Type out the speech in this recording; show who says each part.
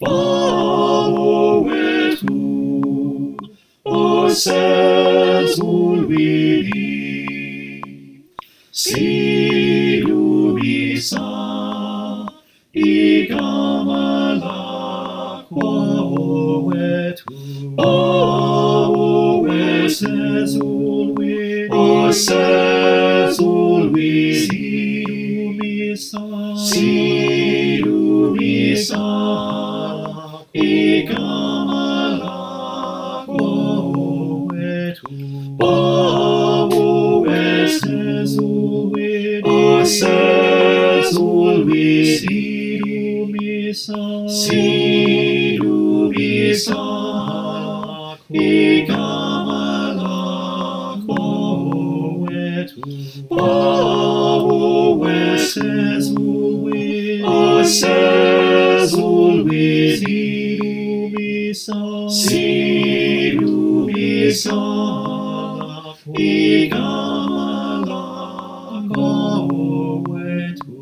Speaker 1: Baoetu, o sensul vidi, si lumisa, igamala quaoetu, baoe sensul vidi, o sensul vidi, si lumisa, igamala quaoetu, baoe sensul vidi, o sensul vidi, si lumisa, igamala quaoetu, baoe sensul vidi, o sensul vidi, si lumisa, igamala quaoetu.